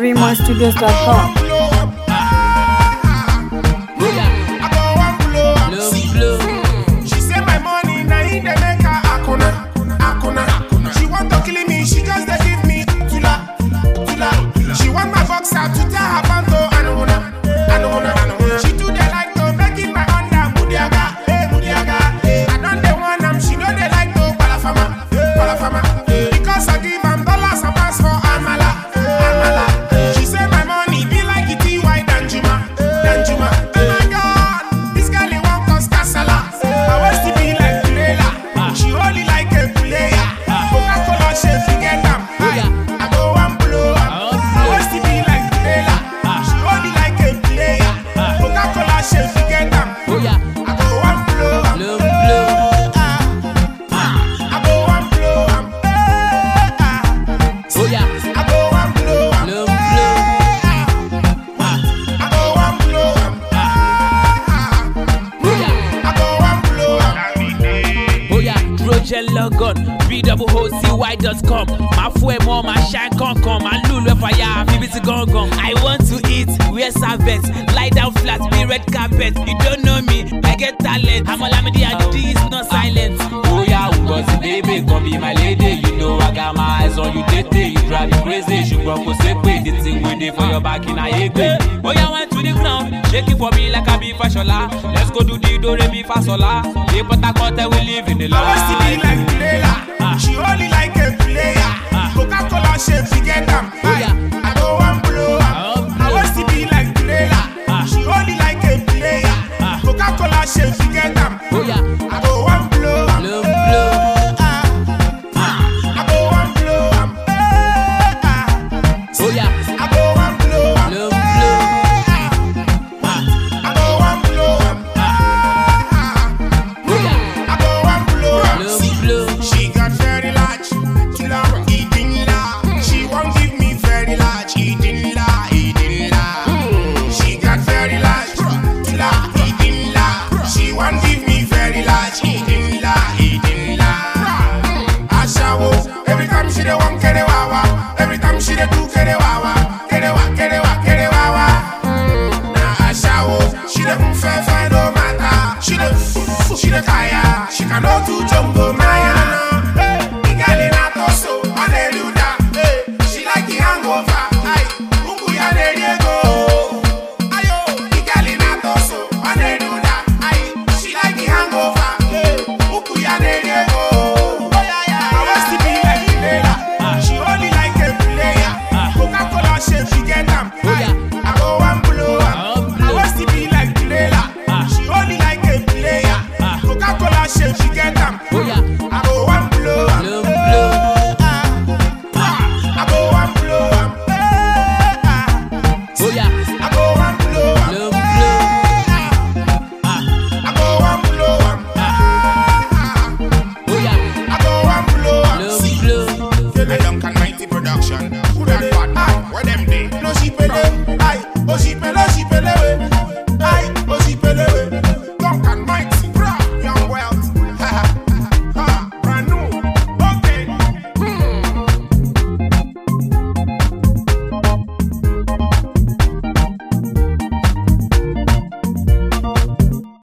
RaymonStudios.com. She say my money na in the make her akuna. She want to kill me, she just dey give me tula. She want my boxer to tell her panto anuna. She do dey like to make it my under mudiaga. I don't dey want am, she know they like to palafama. Because I give am dollars and pass for amala. She say my money be like it white Danjuma. Oh my God, this girl he want cause casala. I want to be like Kulela. She only like a player. Coca-Cola shape to get them. I go and blow up. I want to be like Kulela. She only like a player. Coca-Cola shape to get them. I go and blow up. I go and blow up. I go and blow up. Logon, BWOCY.com. My fuel more, my shine con come. My lulu fire, BBC gong. I want to eat, wear servants, lie down flat, be red carpet. You don't know me, I get talent. I'm a lamidi and the D is not silent. Oh yeah, because baby, come be my lady. You know I got my eyes on you, tete. You drive me crazy, you go say the thing we did for your back in a egg. Oh yeah, went to the ground, shake it for me like a beef fashola. Let's go do the do re mi fa sola. Yeah, but I got we live in the life. I want to be like Kulela. She only like a player. Coca-Cola shape to get them. I go and blow up. I want to be like Kulela. She only like a player. Coca-Cola shape to get them. I go and blow up. I go and blow up. I go and blow up. I go and blow up. I go and blow up. She got very large, eating la. She won't give me very large, eating la. She got very large, eating la. She won't give me very large, eating la. Ashawo, every time she dey want kerewawa, every time she dey do kerewawa. Na ashawo, she dey unfair no matter. She dey kaya, she cannot do jumbo maya. She like the hangover. Ungu ya de Diego. Ayo, Igalina so she like the hangover. Ungu ya de Diego. I want to be like Kulela. She only like a player. Coca-Cola shape she get them. I go and blow up. I want to be like Kulela. She only like a player. Coca-Cola shape she get them. I go and blow up. I go and blow up. I go and blow up. I go and blow up. I go and blow up. I don't can 90 production. Who that bad? Where them day? No she pay. Oh she pay.